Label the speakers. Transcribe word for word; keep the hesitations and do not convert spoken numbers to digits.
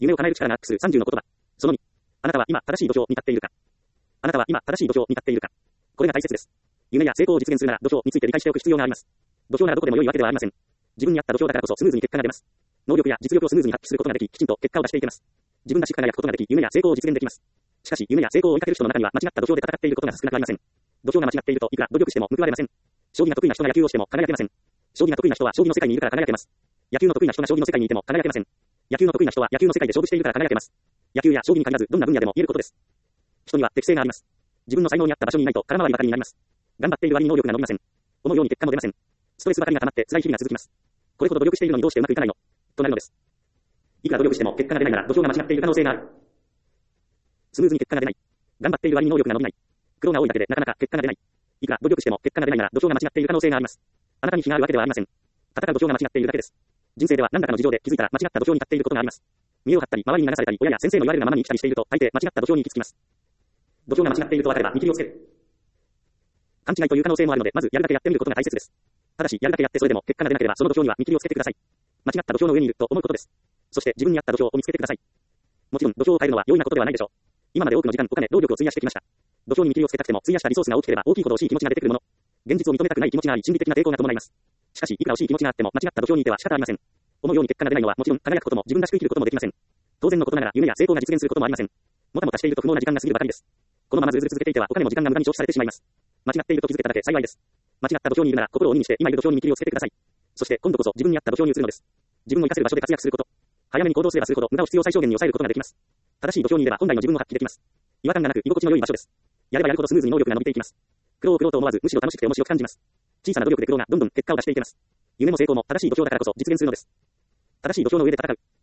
Speaker 1: 夢を叶える力がアックスさんじゅうの言葉。そのに。あなたは今正しい土俵に立っているか。あなたは今正しい土俵に立っているか。これが大切です。夢や成功を実現するなら土俵について理解しておく必要があります。土俵ならどこでも良いわけではありません。自分に合った土俵だからこそスムーズに結果が出ます。能力や実力をスムーズに発揮することができ、きちんと結果を出していけます。自分らしく輝くことができ、夢や成功を実現できます。しかし、夢や成功を追いかける人の中には間違った土俵で戦っていることが少なくありません。土俵が間違っているといくら努力しても報われません。将棋が得意な人が野球をしても輝けません。将棋が得意な人は将棋の世界にいるから輝けます。野球の得意な人が将棋の世界にいても輝けません。野球の得意な人は野球の世界で勝負しているから輝けます。野球や将棋に限らずどんな分野でも言えることです。人には適性があります。自分の才能に合った場所にいないと空回りばかりになります。頑張っている割に能力が伸びません。思うように結果も出ません。ストレスばかりが溜まって辛い日々が続きます。これほど努力しているのにどうしてうまくいかないのとなるのです。いくら努力しても結果が出ないなら土俵が間違っている可能性がある。スムーズに結果が出ない。頑張っている割に能力が伸びない。苦労が多いだけでなかなか結果が出ない。いくら努力しても結果が出ないなら土俵が間違っている可能性があります。あなたに非があるわけではありません。戦う土俵が間違っているだけです。人生では何らかの事情で気づいたら間違った土俵に立っていることがあります。見栄を張ったり、周りに流されたり、親や先生の言われるがままに生きたりしていると、大抵間違った土俵に行き着きます。土俵が間違っていると分かれば見切りをつける。勘違いという可能性もあるので、まずやるだけやってみることが大切です。ただし、やるだけやってそれでも結果が出なければ、その土俵には見切りをつけてください。間違った土俵の上にいると思うことです。そして自分に合った土俵を見つけてください。もちろん土俵を変えるのは容易なことではないでしょう。今まで多くの時間、お金、労力を費やしてきました。土俵に見切りをつけたくても、費やしたリソースが大きければ大きいほど惜しい気持ちが出てくるもの。現実を認めたくない気持ちがあり、心理的な抵抗が伴います。しかし、いくら惜しい気持ちがあっても、間違った土俵にいては仕方ありません。思うように結果が出ないのはもちろん輝くことも自分らしく生きることもできません。当然のことながら夢や成功が実現することもありません。もたもたしていると不毛な時間が過ぎるばかりです。このままずうずる続けていてはお金も時間が無駄に消費されてしまいます。間違っていると気づけただけ幸いです。間違った土俵にいるなら心を鬼にして今いる土俵に見切りをつけてください。そして今度こそ自分に合った土俵に移るのです。自分を生かせる場所で活躍すること。早めに行動すればするほど無駄を必要最小限に抑えることができます。正しい土俵にいれば本来の自分を発揮できます。違和感がなく居心地の良い場所です。やればやるほどスムーズに能力が伸びていきます。苦労を苦労と思わずむしろ楽しくて面白く感じます。小さな努力で苦労がどんどん結果を出していけます。夢も成功も正しい土俵だからこそ実現するのです。正しい土俵の上で戦う。